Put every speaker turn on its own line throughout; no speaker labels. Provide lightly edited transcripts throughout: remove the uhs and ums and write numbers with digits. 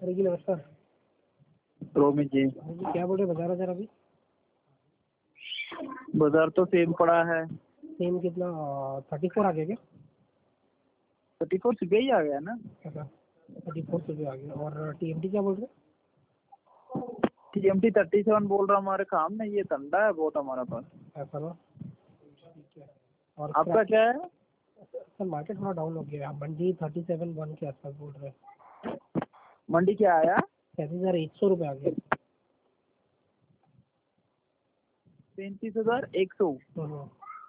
अरे जी नमस्कार।
रोमित जी,
जी क्या बोल रहे बाजार बाजार अभी?
बाजार तो सेम पड़ा है।
सेम कितना 34 आ गया क्या?
34 सुबह ही आ गया ना।
अच्छा 34 से आ गया। और टीएमटी क्या बोल रहे?
टीएमटी 37 बोल रहा। हमारे काम में ये ठंडा है बहुत हमारा पास।
ऐसा ना, ठीक है। और
आपका क्या है?
सर मार्केट थोड़ा डाउन हो गया। मंडी 37 1 के आसपास बोल रहे हैं।
मंडी क्या आया?
33,100 रुपये आ गया।
33,100
हम्म।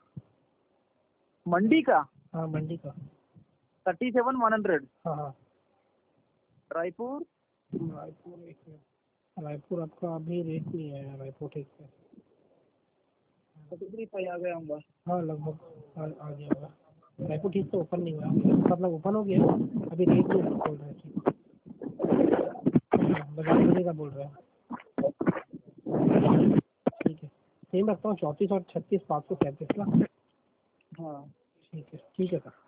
मंडी का।
हाँ मंडी का।
37,100।
हाँ हाँ।
रायपुर
रायपुर एक मिनट। रायपुर आपका अभी रेट नहीं है रायपुर, ठीक है।
33 आ गया होगा।
हाँ लगभग आ गया होगा। रायपुर ठीक से ओपन नहीं हुआ, मतलब ओपन हो गया अभी, रेट नहीं बोल रहे हैं। बाजार खुलेगा बोल रहे हैं। ठीक है, सेम रखता हूँ 34 और 36 537 ना।
हाँ
ठीक है सर।